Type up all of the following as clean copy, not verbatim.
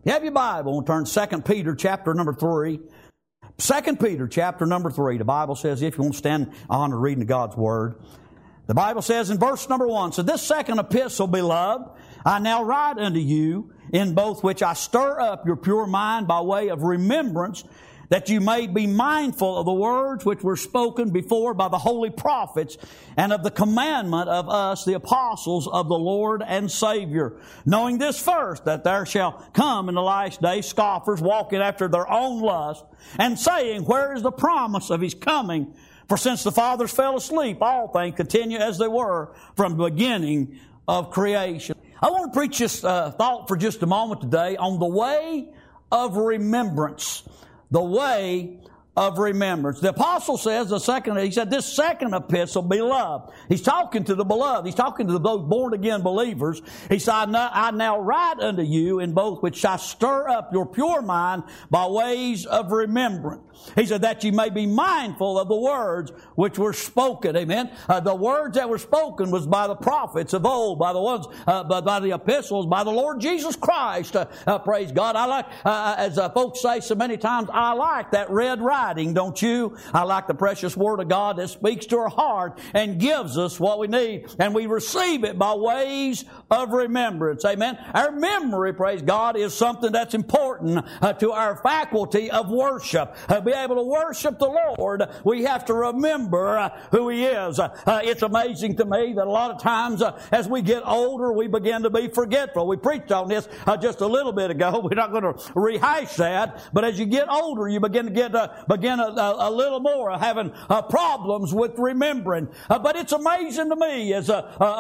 You have your Bible, we'll turn to 2 Peter chapter number 3. 2 Peter chapter number 3, the Bible says, if you want to stand on reading God's Word, the Bible says in verse number 1, so this second epistle, beloved, I now write unto you, in both which I stir up your pure mind by way of remembrance, that you may be mindful of the words which were spoken before by the holy prophets, and of the commandment of us, the apostles of the Lord and Savior. Knowing this first, that there shall come in the last days scoffers, walking after their own lust, and saying, where is the promise of His coming? For since the fathers fell asleep, all things continue as they were from the beginning of creation. I want to preach this thought for just a moment today on the way of remembrance. The way of remembrance. The apostle says, he said, this second epistle, beloved. He's talking to the beloved. He's talking to those born again believers. He said, I now write unto you in both which I stir up your pure mind by ways of remembrance. He said that you may be mindful of the words which were spoken. Amen. The words that were spoken was by the prophets of old, by the ones, by the epistles, by the Lord Jesus Christ. Praise God. I like, as folks say so many times, I like that red writing, don't you? I like the precious Word of God that speaks to our heart and gives us what we need. And we receive it by ways of remembrance. Amen. Our memory, praise God, is something that's important to our faculty of worship. Be able to worship the Lord, we have to remember who He is. It's amazing to me that a lot of times as we get older, we begin to be forgetful. We preached on this just a little bit ago. We're not going to rehash that. But as you get older, you begin to get a little more having problems with remembering. But it's amazing to me as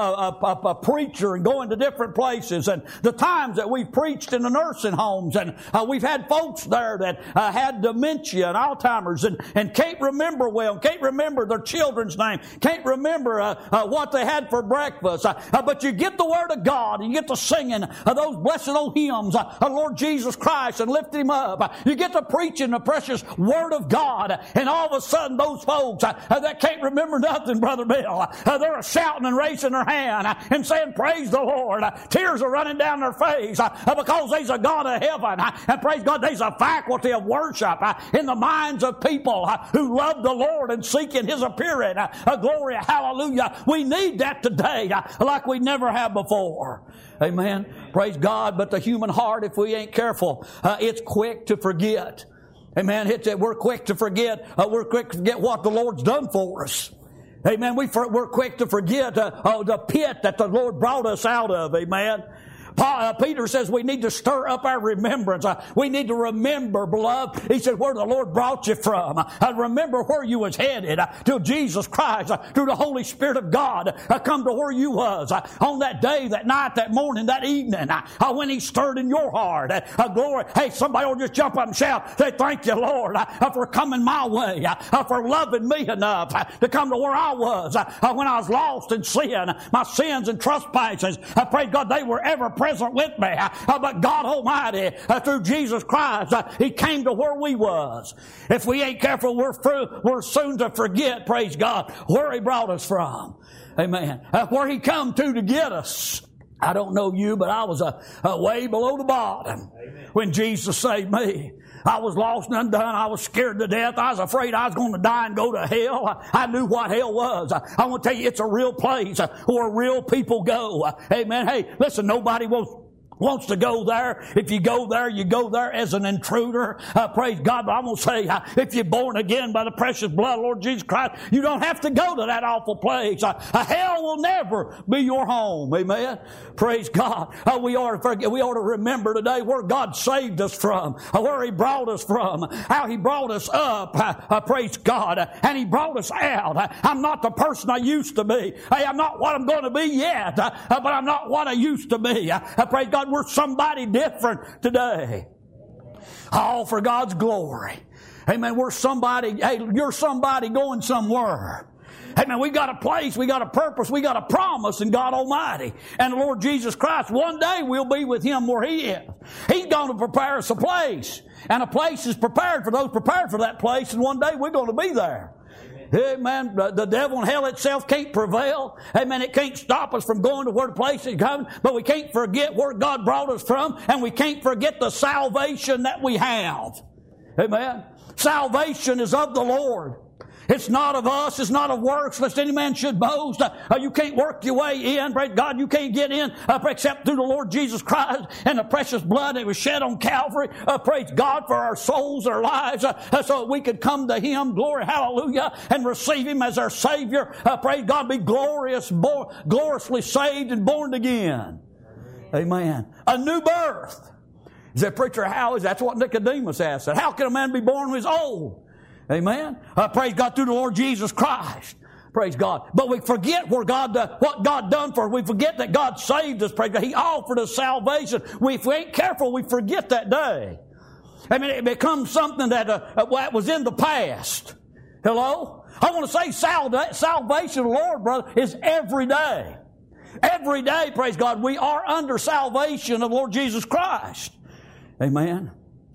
a preacher and going to different places and the times that we've preached in the nursing homes and we've had folks there that had dementia and Alzheimer's and can't remember well, can't remember their children's name, can't remember what they had for breakfast. But you get the Word of God and you get to singing those blessed old hymns of Lord Jesus Christ and lift Him up. You get to preaching the precious Word of God, and all of a sudden those folks that can't remember nothing, Brother Bill, they're shouting and raising their hand and saying, praise the Lord. Tears are running down their face because there's a God of heaven, and praise God, there's a faculty of worship in the minds of people who love the Lord and seeking His appearing. Glory, hallelujah. We need that today like we never have before. Amen. Praise God. But the human heart, if we ain't careful, it's quick to forget. Amen. We're quick to forget. We're quick to forget what the Lord's done for us. Amen. We're quick to forget the pit that the Lord brought us out of. Amen. Peter says we need to stir up our remembrance. We need to remember, beloved. He said where the Lord brought you from. Remember where you was headed. Till Jesus Christ, through the Holy Spirit of God, come to where you was. On that day, that night, that morning, that evening, when He stirred in your heart. Glory. Hey, somebody will just jump up and shout, say, thank you, Lord, for coming my way, for loving me enough to come to where I was. When I was lost in sin, my sins and trespasses, I pray God they were ever present with me. But God Almighty, through Jesus Christ, He came to where we was. If we ain't careful, we're soon to forget, praise God, where He brought us from. Amen. Where He come to get us. I don't know you, but I was way below the bottom when Jesus saved me. I was lost and undone. I was scared to death. I was afraid I was going to die and go to hell. I knew what hell was. I want to tell you, it's a real place where real people go. Amen. Hey, listen, nobody wants to go there. If you go there as an intruder. Praise God. But I'm going to say, if you're born again by the precious blood of Lord Jesus Christ, you don't have to go to that awful place. Hell will never be your home. Amen. Praise God. We ought to remember today where God saved us from, where He brought us from, how He brought us up. Praise God. And He brought us out. I'm not the person I used to be. Hey, I'm not what I'm going to be yet, but I'm not what I used to be. Praise God. We're somebody different today. All for God's glory. Amen. We're somebody, hey, you're somebody going somewhere. Amen. We got a place, we got a purpose, we got a promise in God Almighty. And the Lord Jesus Christ, one day we'll be with Him where He is. He's going to prepare us a place. And a place is prepared for those prepared for that place, and one day we're going to be there. Amen. The devil and hell itself can't prevail. Amen. It can't stop us from going to where the place is coming. But we can't forget where God brought us from. And we can't forget the salvation that we have. Amen. Salvation is of the Lord. It's not of us. It's not of works, lest any man should boast. You can't work your way in. Praise God. You can't get in except through the Lord Jesus Christ and the precious blood that was shed on Calvary. Praise God for our souls, our lives, so we could come to Him. Glory, hallelujah, and receive Him as our Savior. Praise God. Be gloriously saved and born again. Amen. A new birth. He said, preacher, how is that? That's what Nicodemus asked. How can a man be born who is old? Amen. Praise God through the Lord Jesus Christ. Praise God. But we forget what God done for us. We forget that God saved us. Praise God. He offered us salvation. If we ain't careful, we forget that day. I mean, it becomes something that was in the past. Hello? I want to say salvation, Lord, brother, is every day. Every day, praise God, we are under salvation of Lord Jesus Christ. Amen.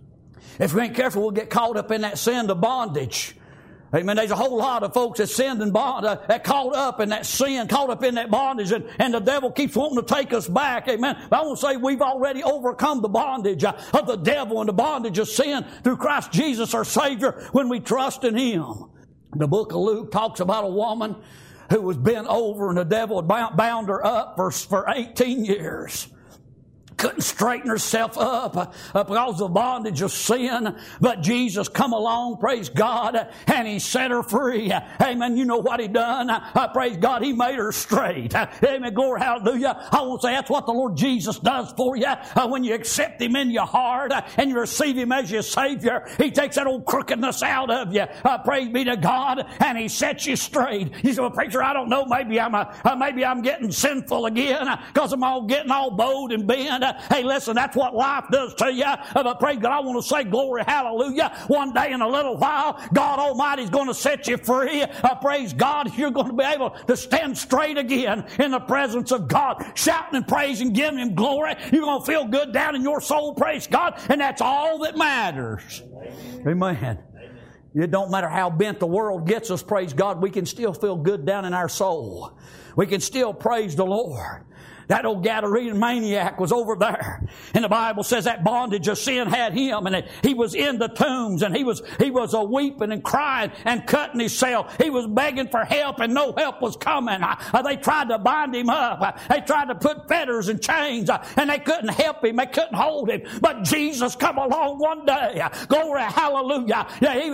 If we ain't careful, we'll get caught up in that sin of bondage. Amen. There's a whole lot of folks that sinned and that caught up in that sin, caught up in that bondage, and the devil keeps wanting to take us back. Amen. But I want to say we've already overcome the bondage of the devil and the bondage of sin through Christ Jesus our Savior when we trust in Him. The book of Luke talks about a woman who was bent over and the devil had bound her up for 18 years. Couldn't straighten herself up because of the bondage of sin. But Jesus come along, praise God, and He set her free. Amen. You know what He done? Praise God, He made her straight. Amen. Glory, hallelujah. I want to say that's what the Lord Jesus does for you. When you accept Him in your heart and you receive Him as your Savior, He takes that old crookedness out of you. Praise be to God, and He sets you straight. You say, well, preacher, I don't know. Maybe I'm getting sinful again because I'm getting all bowed and bent. Hey, listen, that's what life does to you. But praise God, I want to say glory, hallelujah. One day in a little while, God Almighty is going to set you free. Praise God, you're going to be able to stand straight again in the presence of God, shouting and praising, giving Him glory. You're going to feel good down in your soul, praise God, and that's all that matters. Amen. It don't matter how bent the world gets us, praise God, we can still feel good down in our soul. We can still praise the Lord. That old Gadarene maniac was over there. And the Bible says that bondage of sin had him, and he was in the tombs, and he was weeping and crying and cutting himself. He was begging for help, and no help was coming. They tried to bind him up. They tried to put fetters and chains, and they couldn't help him. They couldn't hold him. But Jesus come along one day. Glory, hallelujah.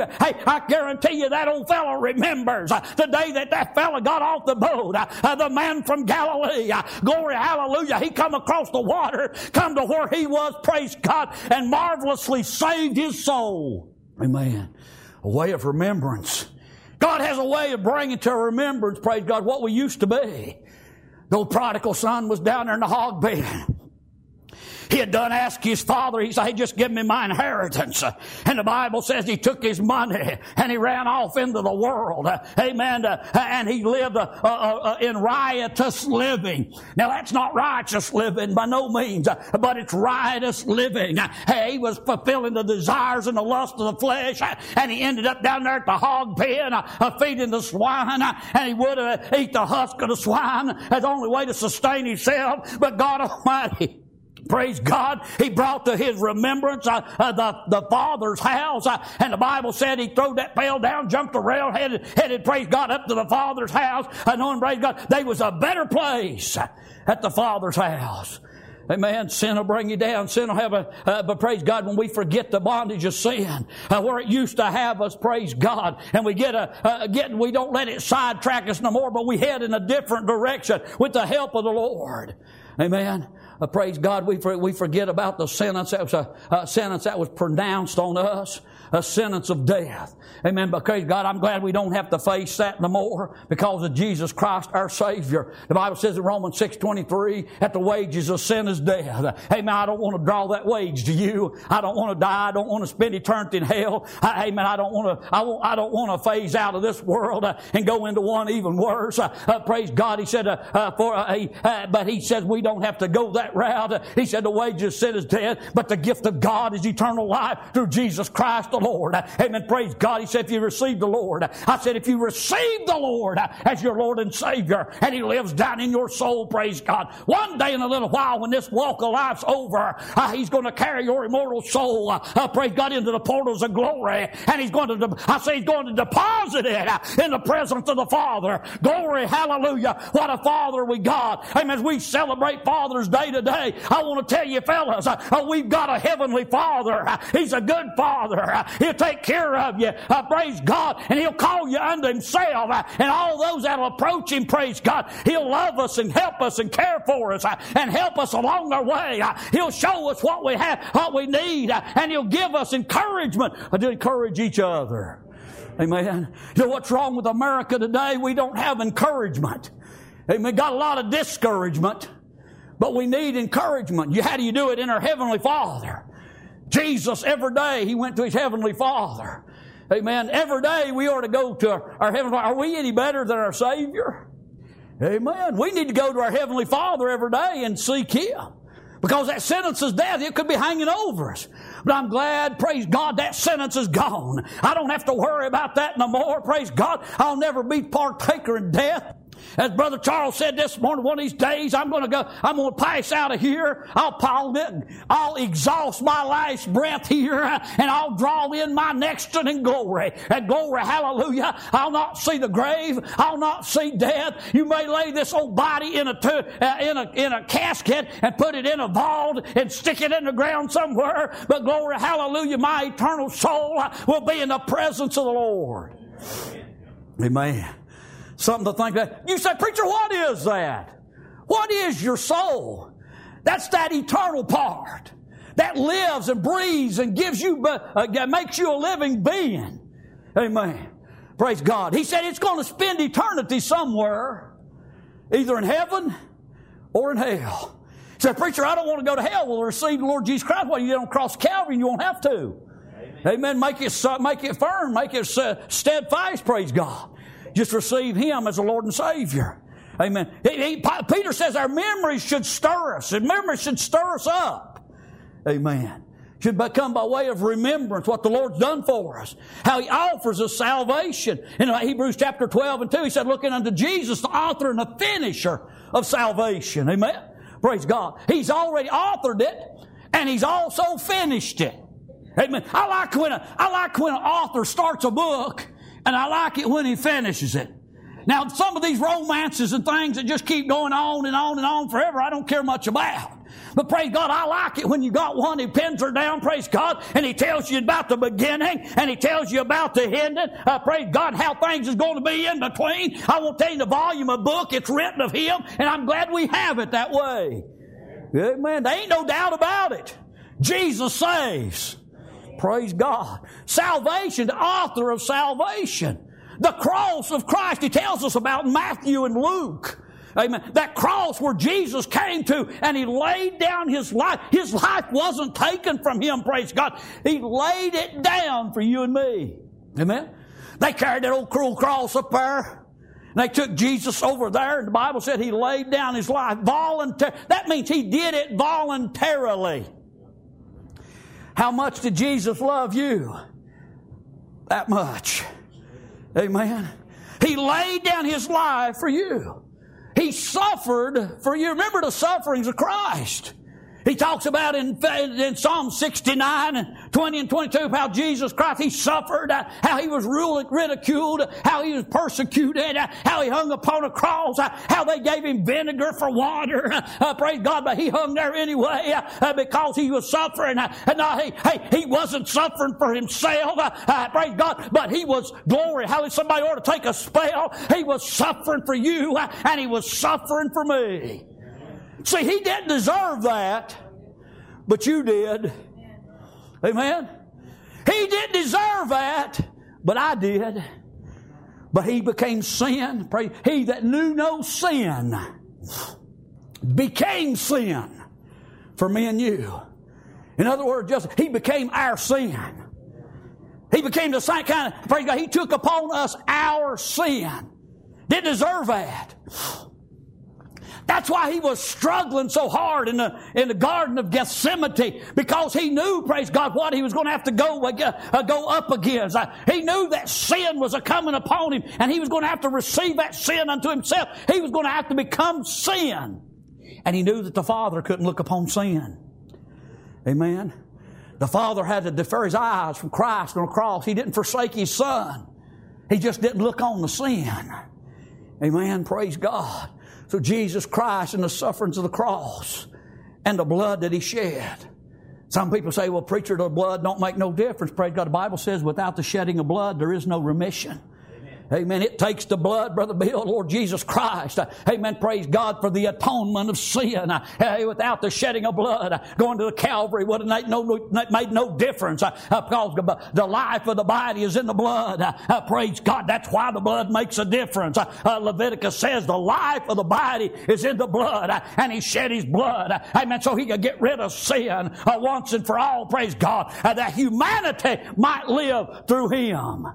I guarantee you that old fellow remembers the day that fellow got off the boat. The man from Galilee. Glory, hallelujah. He come across the water, come to where he was, praise God, and marvelously saved his soul. Amen. A way of remembrance. God has a way of bringing to remembrance, praise God, what we used to be. The old prodigal son was down there in the hog pen. He had done ask his father. He said, hey, just give me my inheritance. And the Bible says he took his money and he ran off into the world. Amen. And he lived in riotous living. Now, that's not righteous living by no means, but it's riotous living. He was fulfilling the desires and the lust of the flesh, and he ended up down there at the hog pen feeding the swine, and he would eat the husk of the swine as the only way to sustain himself. But God Almighty, praise God, He brought to his remembrance the Father's house. And the Bible said he threw that pail down, jumped the rail, headed, praise God, up to the Father's house. Knowing, praise God, there was a better place at the Father's house. Amen. Sin will bring you down. Sin will have but praise God, when we forget the bondage of sin, where it used to have us, praise God, and we we don't let it sidetrack us no more, but we head in a different direction with the help of the Lord. Amen. Praise God, we forget about the sentence that was a sentence that was pronounced on us, a sentence of death. Amen. But praise God, I'm glad we don't have to face that no more because of Jesus Christ, our Savior. The Bible says in Romans 6:23 that the wages of sin is death. Amen. I don't want to draw that wage to you. I don't want to die. I don't want to spend eternity in hell. Amen. I don't want to phase out of this world and go into one even worse. Praise God. He said, but He says we don't have to go that route. He said the wages of sin is death, but the gift of God is eternal life through Jesus Christ the Lord. Amen. Praise God. He said if you receive the Lord, I said if you receive the Lord as your Lord and Savior, and He lives down in your soul, praise God. One day in a little while when this walk of life's over, He's going to carry your immortal soul, praise God, into the portals of glory, and He's going to, He's going to deposit it in the presence of the Father. Glory, hallelujah. What a Father we got. Amen. As we celebrate Father's Day today, I want to tell you fellas, we've got a heavenly Father. He's a good Father. He'll take care of you, praise God, and He'll call you unto Himself, and all those that will approach Him, praise God, He'll love us and help us and care for us and help us along our way. He'll show us what we have, what we need, and He'll give us encouragement to encourage each other. Amen. You know what's wrong with America today? We don't have encouragement. Amen. Got a lot of discouragement, but we need encouragement. How do you do it? In our Heavenly Father. Jesus, every day, He went to His Heavenly Father. Amen. Every day we ought to go to our Heavenly Father. Are we any better than our Savior? Amen. We need to go to our Heavenly Father every day and seek Him. Because that sentence is death. It could be hanging over us. But I'm glad, praise God, that sentence is gone. I don't have to worry about that no more. Praise God. I'll never be partaker in death. As Brother Charles said this morning, one of these days I'm going to pass out of here. I'll exhaust my last breath here, and I'll draw in my next in glory. And glory, hallelujah. I'll not see the grave. I'll not see death. You may lay this old body in a casket and put it in a vault and stick it in the ground somewhere. But glory, hallelujah, my eternal soul will be in the presence of the Lord. Amen. Something to think about. You say, preacher, what is that? What is your soul? That's that eternal part that lives and breathes and gives you, makes you a living being. Amen. Praise God. He said it's going to spend eternity somewhere, either in heaven or in hell. He said, preacher, I don't want to go to hell. Well, receive the Lord Jesus Christ. Well, you don't cross Calvary, you won't have to. Amen. Make it firm, make it steadfast. Praise God. Just receive Him as a Lord and Savior. Amen. Peter says our memories should stir us, and memories should stir us up. Amen. Should become by way of remembrance what the Lord's done for us. How He offers us salvation. In Hebrews chapter 12 and 2, He said, looking unto Jesus, the author and the finisher of salvation. Amen. Praise God. He's already authored it, and He's also finished it. Amen. I like when an author starts a book, and I like it when he finishes it. Now, some of these romances and things that just keep going on and on and on forever, I don't care much about. But praise God, I like it when you got one, he pins her down, praise God, and he tells you about the beginning, and he tells you about the ending, praise God, how things is going to be in between. I won't tell you the volume of book, it's written of Him, and I'm glad we have it that way. Amen. There ain't no doubt about it. Jesus saves. Praise God. Salvation, the author of salvation. The cross of Christ, He tells us about in Matthew and Luke. Amen. That cross where Jesus came to and He laid down His life. His life wasn't taken from Him, praise God. He laid it down for you and me. Amen. They carried that old cruel cross up there. And they took Jesus over there, and the Bible said He laid down His life voluntarily. That means He did it voluntarily. How much did Jesus love you? That much. Amen. He laid down His life for you. He suffered for you. Remember the sufferings of Christ. He talks about in Psalm 69 and 20 and 22 how Jesus Christ, He suffered, how He was ridiculed, how He was persecuted, how He hung upon a cross, how they gave Him vinegar for water. Praise God, but He hung there anyway because He was suffering. He wasn't suffering for Himself, praise God, but He was glory. How somebody ought to take a spell. He was suffering for you, and He was suffering for me. See, He didn't deserve that, but you did. Amen? He didn't deserve that, but I did. But He became sin. He that knew no sin became sin for me and you. In other words, He became our sin. He became the same kind of, praise God, He took upon us our sin. Didn't deserve that. That's why he was struggling so hard in the Garden of Gethsemane, because he knew, praise God, what he was going to have to go up against. He knew that sin was coming upon him, and he was going to have to receive that sin unto himself. He was going to have to become sin. And he knew that the Father couldn't look upon sin. Amen. The Father had to defer his eyes from Christ on the cross. He didn't forsake his Son. He just didn't look on the sin. Amen. Praise God. So Jesus Christ and the sufferings of the cross and the blood that he shed. Some people say, well, preacher, the blood don't make no difference. Praise God. The Bible says without the shedding of blood, there is no remission. Amen. It takes the blood, Brother Bill, Lord Jesus Christ. Amen. Praise God for the atonement of sin. Without the shedding of blood, going to the Calvary would have made no difference, because the life of the body is in the blood. Praise God. That's why the blood makes a difference. Leviticus says the life of the body is in the blood, and he shed his blood. Amen. So he could get rid of sin once and for all. Praise God. That humanity might live through him.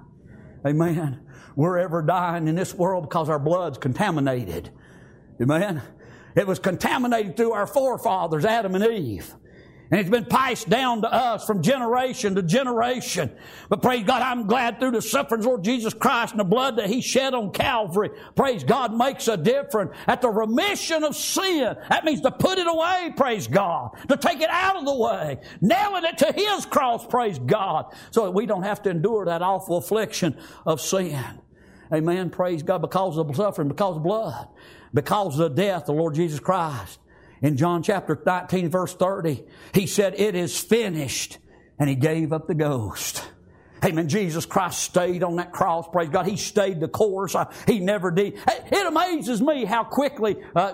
Amen. We're ever dying in this world because our blood's contaminated. Amen? It was contaminated through our forefathers, Adam and Eve. And it's been passed down to us from generation to generation. But praise God, I'm glad through the sufferings of Lord Jesus Christ and the blood that he shed on Calvary, praise God, makes a difference. At the remission of sin, that means to put it away, praise God. To take it out of the way. Nailing it to his cross, praise God. So that we don't have to endure that awful affliction of sin. Amen. Praise God. Because of the suffering, because of blood, because of the death of the Lord Jesus Christ. In John chapter 19, verse 30, he said, it is finished. And he gave up the ghost. Amen. Jesus Christ stayed on that cross. Praise God. He stayed the course. He never did. It amazes me how quickly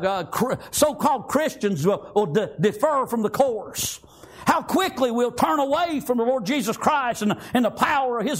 so-called Christians will defer from the course. How quickly we'll turn away from the Lord Jesus Christ and the power of his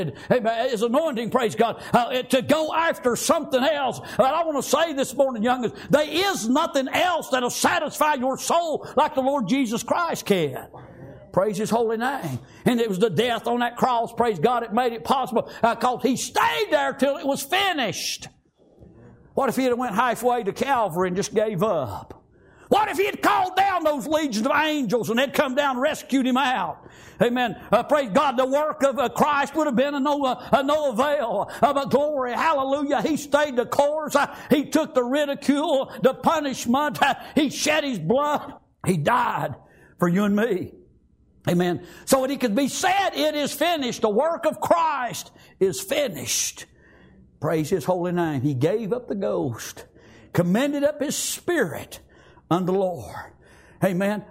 anointing, praise God, to go after something else. But I want to say this morning, youngest, there is nothing else that'll satisfy your soul like the Lord Jesus Christ can. Praise his holy name. And it was the death on that cross, praise God, it made it possible, because he stayed there till it was finished. What if he had went halfway to Calvary and just gave up? What if he had called down those legions of angels and they'd come down and rescued him out? Amen. Praise God. The work of Christ would have been of no avail. But glory, hallelujah. He stayed the course. He took the ridicule, the punishment. He shed his blood. He died for you and me. Amen. So that he could be said, it is finished. The work of Christ is finished. Praise his holy name. He gave up the ghost, commended up his spirit unto the Lord. Amen.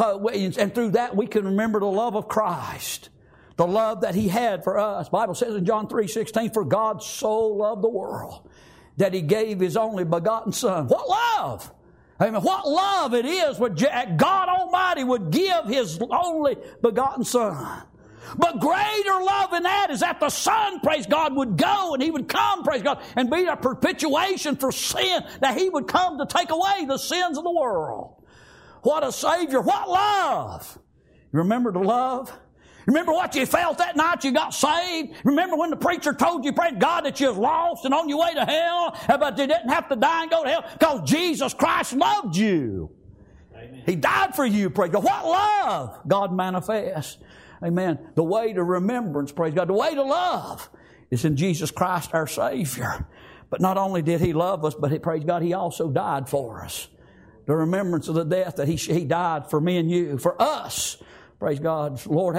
And through that we can remember the love of Christ. The love that he had for us. The Bible says in John 3:16, for God so loved the world that he gave his only begotten Son. What love! Amen. What love it is when God Almighty would give his only begotten Son. But greater love than that is that the Son, praise God, would go and he would come, praise God, and be a perpetuation for sin, that he would come to take away the sins of the world. What a Savior. What love. You remember the love? Remember what you felt that night you got saved? Remember when the preacher told you, praise God, that you was lost and on your way to hell, but you didn't have to die and go to hell because Jesus Christ loved you. Amen. He died for you, praise God. What love God manifests. Amen. The way to remembrance, praise God, the way to love is in Jesus Christ our Savior. But not only did he love us, but praise God, he also died for us. The remembrance of the death that he died for me and you, for us. Praise God. The Lord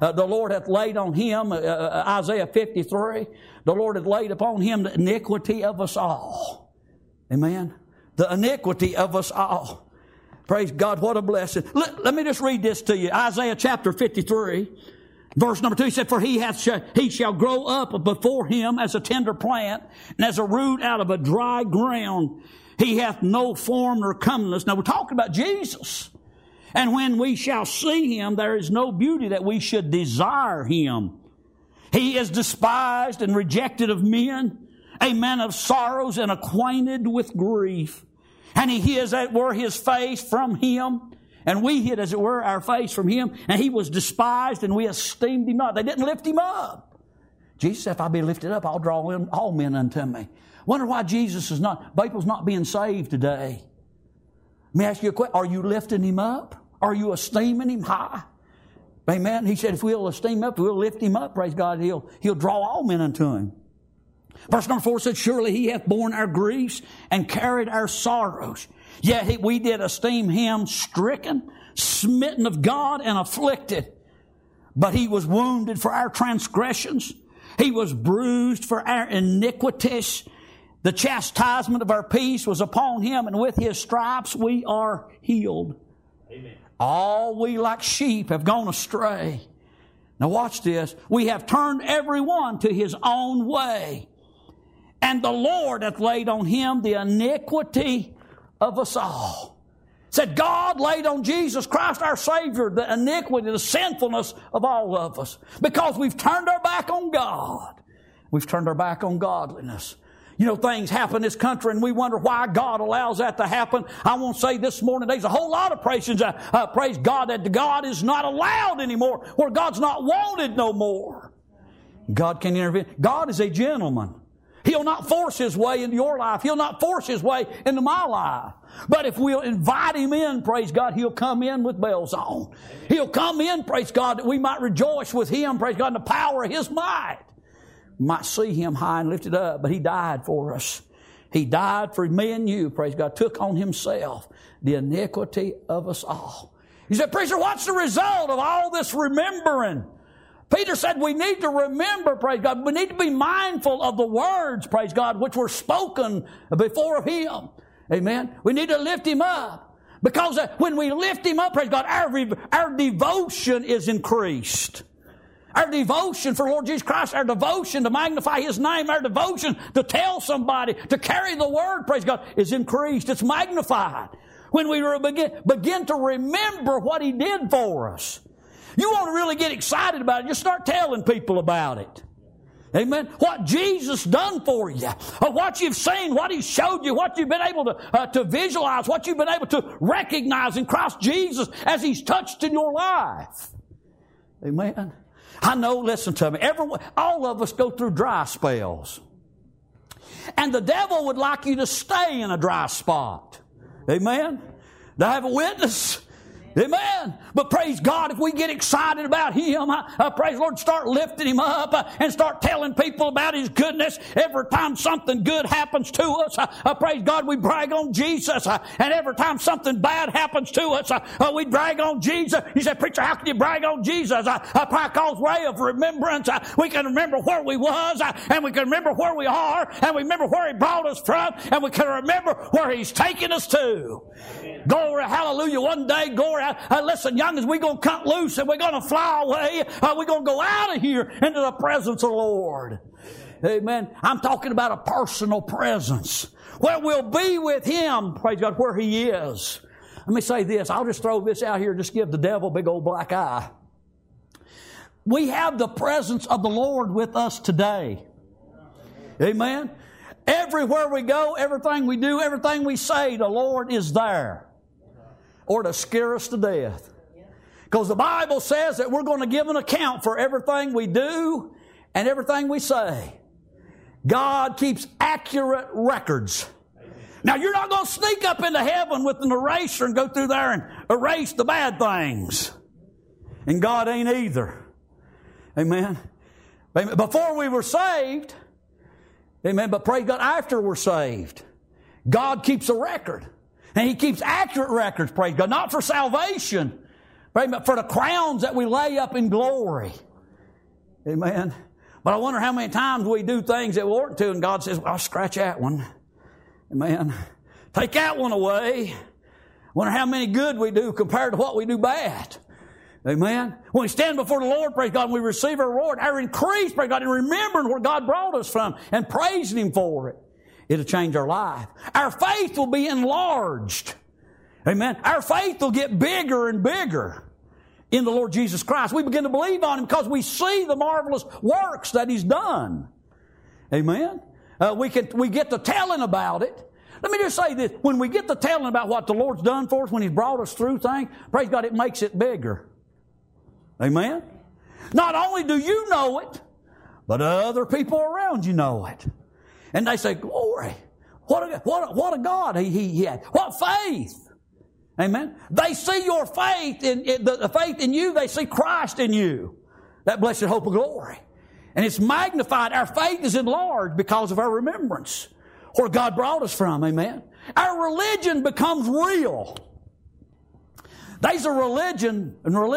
hath laid on him, Isaiah 53, the Lord hath laid upon him the iniquity of us all. Amen. The iniquity of us all. Praise God, what a blessing. Let me just read this to you. Isaiah chapter 53, verse number 2. He said, for he shall grow up before him as a tender plant, and as a root out of a dry ground. He hath no form nor comeliness. Now we're talking about Jesus. And when we shall see him, there is no beauty that we should desire him. He is despised and rejected of men, a man of sorrows and acquainted with grief. And he hid, as it were, his face from him. And we hid, as it were, our face from him. And he was despised, and we esteemed him not. They didn't lift him up. Jesus said, if I be lifted up, I'll draw all men unto me. Wonder why people's not being saved today. me ask you a question. Are you lifting him up? Are you esteeming him high? Amen. He said if we'll esteem him up, we'll lift him up, praise God, he'll draw all men unto him. Verse number 4 said, surely he hath borne our griefs and carried our sorrows. Yet we did esteem him stricken, smitten of God, and afflicted. But he was wounded for our transgressions. He was bruised for our iniquities. The chastisement of our peace was upon him, and with his stripes we are healed. Amen. All we like sheep have gone astray. Now watch this. We have turned every one to his own way. And the Lord hath laid on him the iniquity of us all. Said God laid on Jesus Christ our Savior the iniquity, the sinfulness of all of us. Because we've turned our back on God. We've turned our back on godliness. You know, things happen in this country and we wonder why God allows that to happen. I want to say this morning, there's a whole lot of praise God that God is not allowed anymore, or God's not wanted no more. God can intervene. God is a gentleman. He'll not force His way into your life. He'll not force His way into my life. But if we'll invite Him in, praise God, He'll come in with bells on. He'll come in, praise God, that we might rejoice with Him, praise God, in the power of His might. We might see Him high and lifted up, but He died for us. He died for me and you, praise God, took on Himself the iniquity of us all. You said, preacher, what's the result of all this remembering? Peter said we need to remember, praise God. We need to be mindful of the words, praise God, which were spoken before Him. Amen. We need to lift Him up. Because when we lift Him up, praise God, our devotion is increased. Our devotion for Lord Jesus Christ, our devotion to magnify His name, our devotion to tell somebody, to carry the Word, praise God, is increased. It's magnified. When we begin to remember what He did for us. You want to really get excited about it, just start telling people about it. Amen. What Jesus done for you, what you've seen, what He showed you, what you've been able to visualize, what you've been able to recognize in Christ Jesus as He's touched in your life. Amen. I know, listen to me, all of us go through dry spells. And the devil would like you to stay in a dry spot. Amen. Do I have a witness? Amen. But praise God, if we get excited about Him, praise the Lord, start lifting Him up and start telling people about His goodness. Every time something good happens to us, praise God, we brag on Jesus. And every time something bad happens to us, we brag on Jesus. You say, preacher, how can you brag on Jesus? Because way of remembrance. We can remember where we was, and we can remember where we are, and we remember where He brought us from, and we can remember where He's taken us to. Amen. Glory, hallelujah. One day, glory. Listen, youngins, we're going to cut loose and we're going to fly away. We're going to go out of here into the presence of the Lord. Amen. I'm talking about a personal presence where we'll be with Him, praise God, where He is. Let me say this. I'll just throw this out here, just give the devil a big old black eye. We have the presence of the Lord with us today. Amen. Everywhere we go, everything we do, everything we say, the Lord is there. Or to scare us to death. Because the Bible says that we're going to give an account for everything we do and everything we say. God keeps accurate records. Now, you're not going to sneak up into heaven with an eraser and go through there and erase the bad things. And God ain't either. Amen. Before we were saved, amen, but praise God, after we're saved, God keeps a record. And He keeps accurate records, praise God, not for salvation, but for the crowns that we lay up in glory. Amen. But I wonder how many times we do things that we oughtn't to, and God says, well, I'll scratch that one. Amen. Take that one away. Wonder how many good we do compared to what we do bad. Amen. When we stand before the Lord, praise God, and we receive our reward, our increase, praise God, in remembering where God brought us from and praising Him for it. It'll change our life. Our faith will be enlarged. Amen. Our faith will get bigger and bigger in the Lord Jesus Christ. We begin to believe on Him because we see the marvelous works that He's done. Amen. We get to telling about it. Let me just say this. When we get to telling about what the Lord's done for us, when He's brought us through things, praise God, it makes it bigger. Amen. Not only do you know it, but other people around you know it. And they say, glory, what a God he had. What faith. Amen. They see your faith in the faith in you. They see Christ in you. That blessed hope of glory. And it's magnified. Our faith is enlarged because of our remembrance. Where God brought us from. Amen. Our religion becomes real. There's a religion,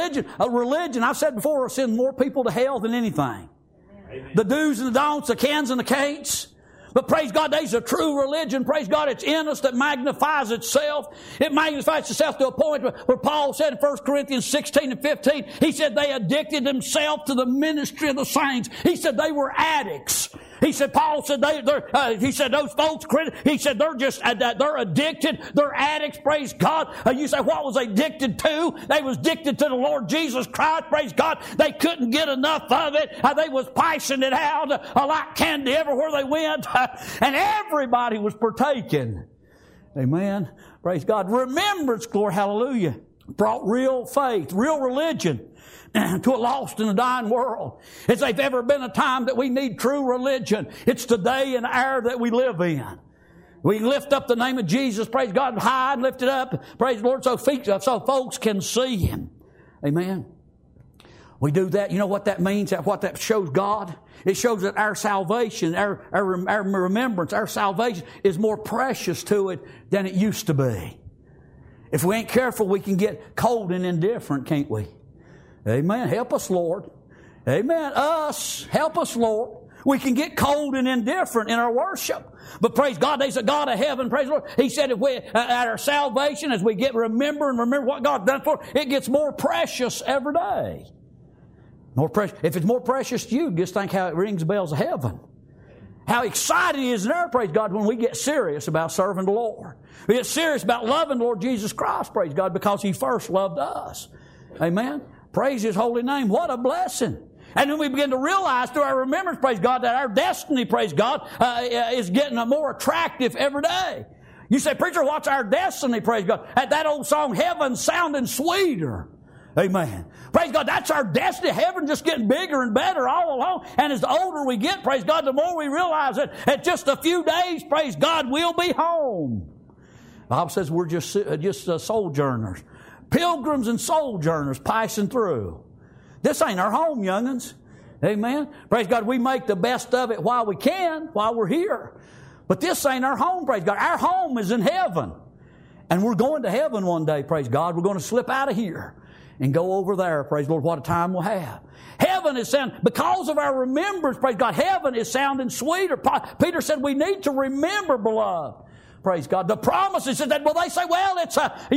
I've said before, will send more people to hell than anything. Amen. The do's and the don'ts, the cans and the can'ts. But praise God, there's a true religion. Praise God, it's in us that magnifies itself. It magnifies itself to a point where Paul said in 1 Corinthians 16 and 15, he said they addicted themselves to the ministry of the saints. He said they were addicts. He said, Paul said he said those folks, he said they're addicted, they're addicts, praise God. You say, what was they addicted to? They was addicted to the Lord Jesus Christ, praise God. They couldn't get enough of it. They was passing it out like candy everywhere they went. And everybody was partaking. Amen. Praise God. Remembrance, glory, hallelujah, brought real faith, real religion to a lost and a dying world. If there's ever been a time that we need true religion, it's today and hour that we live in. We lift up the name of Jesus, praise God, high and lift it up, praise the Lord, so folks can see Him. Amen. We do that. You know what that means? What that shows God? It shows that our salvation, our remembrance, our salvation is more precious to it than it used to be. If we ain't careful, we can get cold and indifferent, can't we? Amen. Help us, Lord. Amen. Help us, Lord. We can get cold and indifferent in our worship. But praise God, there's a God of heaven, praise the Lord. He said if we, at our salvation, as we remember what God's done for us, it gets more precious every day. More precious. If it's more precious to you, just think how it rings the bells of heaven. How exciting it is there, praise God, when we get serious about serving the Lord. We get serious about loving the Lord Jesus Christ, praise God, because He first loved us. Amen. Praise His holy name. What a blessing. And then we begin to realize through our remembrance, praise God, that our destiny, praise God, is getting more attractive every day. You say, preacher, what's our destiny, praise God? At that old song, heaven sounding sweeter. Amen. Praise God, that's our destiny. Heaven just getting bigger and better all along. And as the older we get, praise God, the more we realize that at just a few days, praise God, we'll be home. The Bible says we're just sojourners. Pilgrims and sojourners passing through. This ain't our home, young'uns. Amen. Praise God, we make the best of it while we can, while we're here. But this ain't our home, praise God. Our home is in heaven. And we're going to heaven one day, praise God. We're going to slip out of here and go over there, praise the Lord. What a time we'll have. Heaven is sounding, because of our remembrance, praise God, heaven is sounding sweeter. Peter said we need to remember, beloved. Praise God. The promises that, well, they say, well, it's,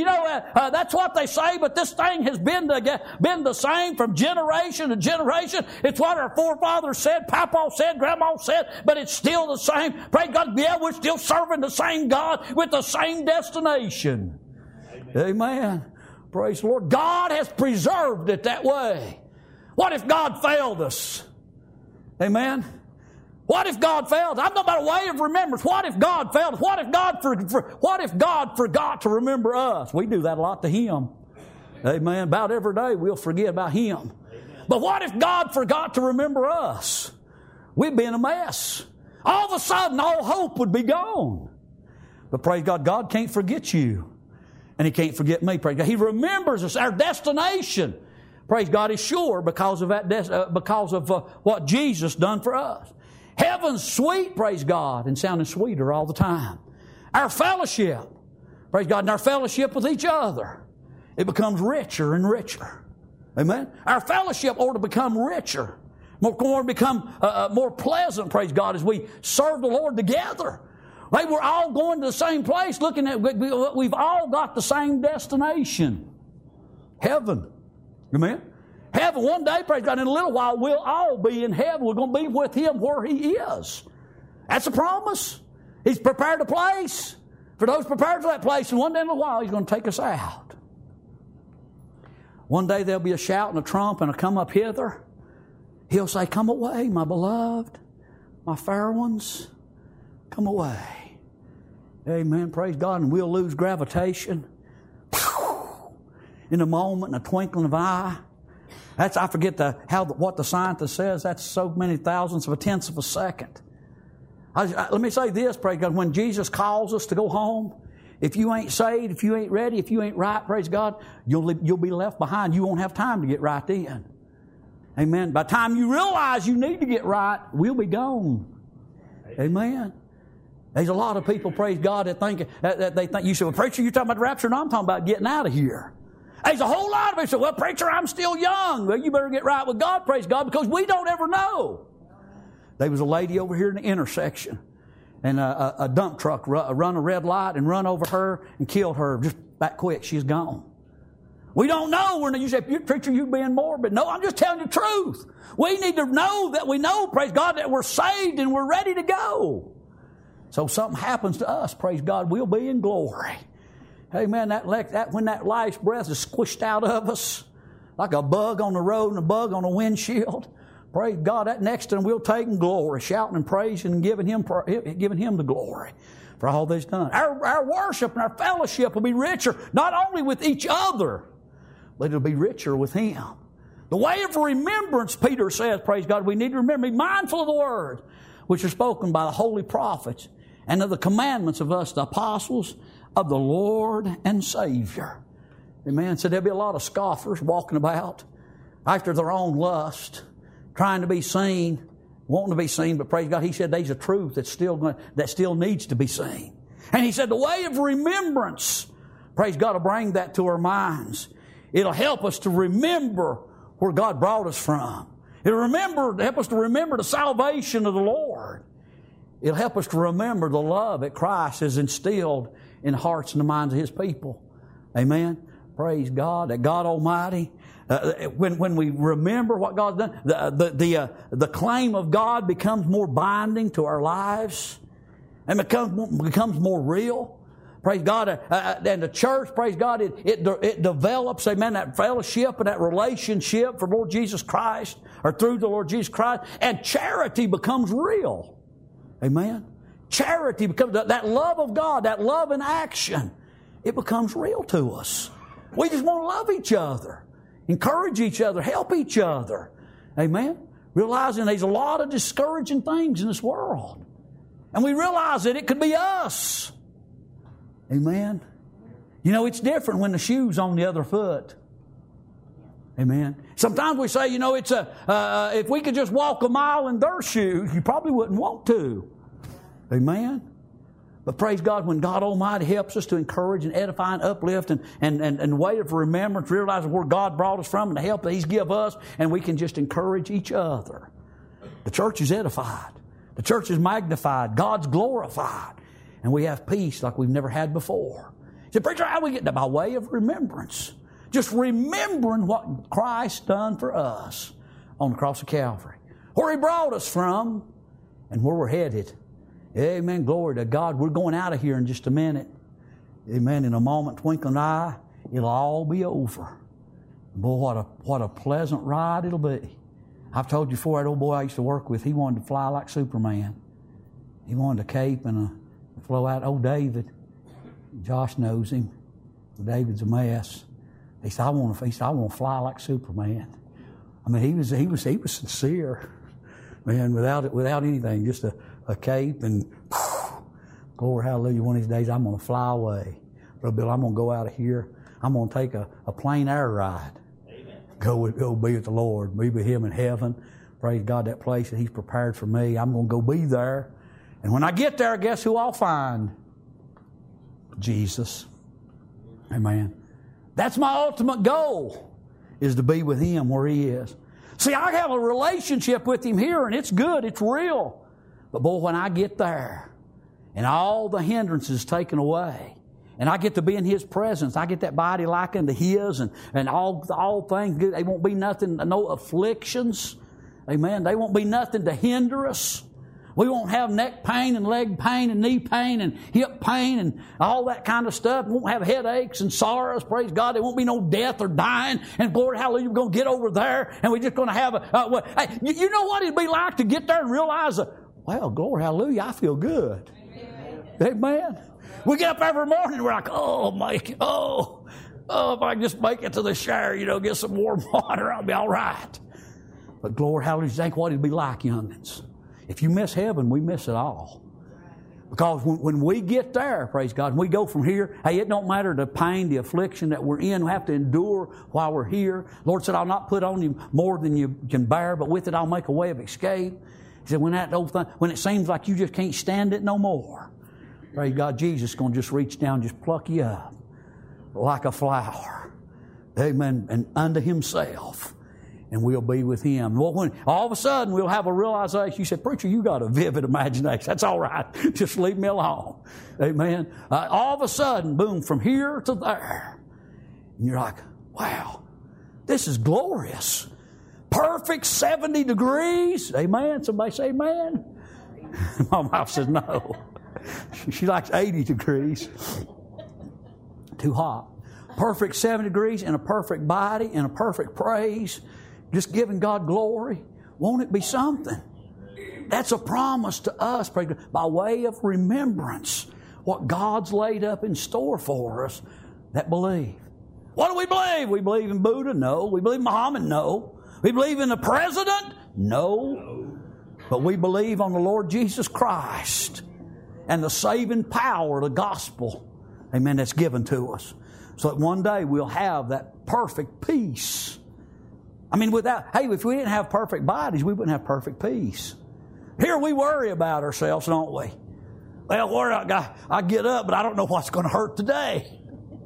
that's what they say, but this thing has been the same from generation to generation. It's what our forefathers said, Papa said, Grandma said, but it's still the same. Praise God. Yeah, we're still serving the same God with the same destination. Amen. Amen. Praise the Lord. God has preserved it that way. What if God failed us? Amen. What if God failed? I'm talking about a way of remembrance. What if God failed? What if God forgot to remember us? We do that a lot to Him. Amen. About every day we'll forget about Him. Amen. But what if God forgot to remember us? We'd be in a mess. All of a sudden, all hope would be gone. But praise God, God can't forget you. And He can't forget me. Praise God. He remembers us. Our destination, praise God, is sure because of what Jesus done for us. Heaven's sweet, praise God, and sounding sweeter all the time. Our fellowship, praise God, and our fellowship with each other, it becomes richer and richer. Amen? Our fellowship ought to become richer, more pleasant, praise God, as we serve the Lord together. Right? We're all going to the same place, looking at, we've all got the same destination. Heaven. Amen? Heaven, one day, praise God, in a little while, we'll all be in heaven. We're going to be with Him where He is. That's a promise. He's prepared a place for those prepared for that place, and one day in a while, He's going to take us out. One day there'll be a shout and a trump and a come up hither. He'll say, come away, my beloved, my fair ones, come away. Amen, praise God, and we'll lose gravitation. In a moment, in a twinkling of an eye. I forget what the scientist says. That's so many thousandths of a tenth of a second. Let me say this, praise God. When Jesus calls us to go home, if you ain't saved, if you ain't ready, if you ain't right, praise God, you'll be left behind. You won't have time to get right then. Amen. By the time you realize you need to get right, we'll be gone. Amen. There's a lot of people, praise God, that they think, you say, well, preacher, you're talking about the rapture? No, I'm talking about getting out of here. There's a whole lot of people say, well, preacher, I'm still young. Well, you better get right with God, praise God, because we don't ever know. There was a lady over here in the intersection, and a dump truck run a red light and run over her and killed her just that quick. She's gone. We don't know. You say, preacher, you're being morbid. No, I'm just telling you the truth. We need to know that we know, praise God, that we're saved and we're ready to go. So something happens to us, praise God, we'll be in glory. Amen. When that life's breath is squished out of us, like a bug on the road and a bug on a windshield, praise God, that next time we'll take in glory, shouting and praising and giving Him the glory for all that He's done. Our worship and our fellowship will be richer, not only with each other, but it'll be richer with Him. The way of remembrance, Peter says, praise God, we need to remember, be mindful of the word which are spoken by the holy prophets, and of the commandments of us, the apostles of the Lord and Savior. Amen. So there'll be a lot of scoffers walking about after their own lust, trying to be seen, wanting to be seen, but praise God, He said there's a truth that still needs to be seen. And He said the way of remembrance, praise God, will bring that to our minds. It'll help us to remember where God brought us from. It'll help us to remember the salvation of the Lord. It'll help us to remember the love that Christ has instilled in the hearts and the minds of His people. Amen. Praise God. That God Almighty, when we remember what God's done, the claim of God becomes more binding to our lives and becomes more real. Praise God. And the church, praise God, it develops, amen, that fellowship and that relationship for Lord Jesus Christ, or through the Lord Jesus Christ, and charity becomes real. Amen. Charity becomes that love of God, that love in action. It becomes real to us. We just want to love each other, encourage each other, help each other. Amen. Realizing there's a lot of discouraging things in this world. And we realize that it could be us. Amen. You know, it's different when the shoe's on the other foot. Amen. Sometimes we say, you know, if we could just walk a mile in their shoes, you probably wouldn't want to. Amen. But praise God, when God Almighty helps us to encourage and edify and uplift and way of remembrance, realizing where God brought us from and the help that He's given us, and we can just encourage each other. The church is edified. The church is magnified. God's glorified. And we have peace like we've never had before. You say, preacher, how do we get that? By way of remembrance. Just remembering what Christ done for us on the cross of Calvary. Where He brought us from and where we're headed. Amen. Glory to God. We're going out of here in just a minute. Amen. In a moment, twinkling eye, it'll all be over. Boy, what a pleasant ride it'll be. I've told you before, that old boy I used to work with, he wanted to fly like Superman. He wanted a cape and a flow out. Oh, David. Josh knows him. David's a mess. He said, I want to fly like Superman. I mean, he was sincere, man, without anything, just a cape and glory, hallelujah. One of these days I'm going to fly away. Brother Bill, I'm going to go out of here. I'm going to take a plane air ride. Amen. Go be with the Lord. Be with Him in heaven. Praise God, that place that He's prepared for me. I'm going to go be there. And when I get there, guess who I'll find? Jesus. Amen. That's my ultimate goal, is to be with Him where He is. See, I have a relationship with Him here, and it's good, it's real. But boy, when I get there, and all the hindrances taken away, and I get to be in His presence, I get that body like unto His, and all things good. They won't be nothing, no afflictions. Amen. They won't be nothing to hinder us. We won't have neck pain and leg pain and knee pain and hip pain and all that kind of stuff. We won't have headaches and sorrows. Praise God. There won't be no death or dying. And glory, hallelujah, we're going to get over there and we're just going to have you know what it'd be like to get there and realize, well, glory, hallelujah, I feel good. Amen. We get up every morning and we're like, if I can just make it to the shower, get some warm water, I'll be all right. But glory, hallelujah, think what it'd be like, young'uns. If you miss heaven, we miss it all. Because when we get there, praise God, when we go from here, hey, it don't matter the pain, the affliction that we're in, we have to endure while we're here. Lord said, I'll not put on you more than you can bear, but with it I'll make a way of escape. He said, when it seems like you just can't stand it no more, praise God, Jesus is going to just reach down and just pluck you up like a flower. Amen. And unto Himself. And we'll be with Him. Well, when all of a sudden we'll have a realization. You said, preacher, you got a vivid imagination. That's all right. Just leave me alone. Amen. All of a sudden, boom, from here to there. And you're like, wow, this is glorious. Perfect 70 degrees. Amen. Somebody say amen. My wife says no. She likes 80 degrees. Too hot. Perfect 70 degrees in a perfect body, in a perfect praise. Just giving God glory. Won't it be something? That's a promise to us by way of remembrance. What God's laid up in store for us that believe. What do we believe? We believe in Buddha? No. We believe in Muhammad? No. We believe in the president? No. But we believe on the Lord Jesus Christ and the saving power of the gospel. Amen. That's given to us. So that one day we'll have that perfect peace. I mean, if we didn't have perfect bodies, we wouldn't have perfect peace. Here we worry about ourselves, don't we? Well, I get up, but I don't know what's going to hurt today.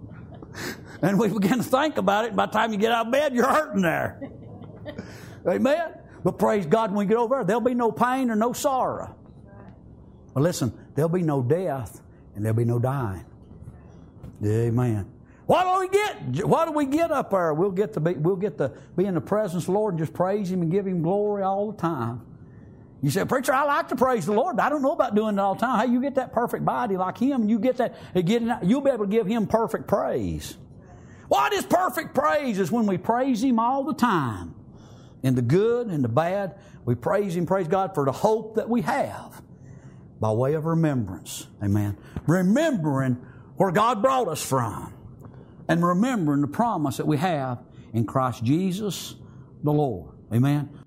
And we begin to think about it, and by the time you get out of bed, you're hurting there. Amen? But praise God, when we get over there, there'll be no pain or no sorrow. Well, listen, there'll be no death, and there'll be no dying. Amen. What do we get up there? We'll get to be in the presence of the Lord and just praise Him and give Him glory all the time. You say, preacher, I like to praise the Lord. I don't know about doing it all the time. Hey, you get that perfect body like Him, and you get that, you'll be able to give Him perfect praise. What is perfect praise? Is when we praise Him all the time. In the good and the bad, we praise Him, praise God for the hope that we have by way of remembrance. Amen. Remembering where God brought us from. And remembering the promise that we have in Christ Jesus the Lord. Amen.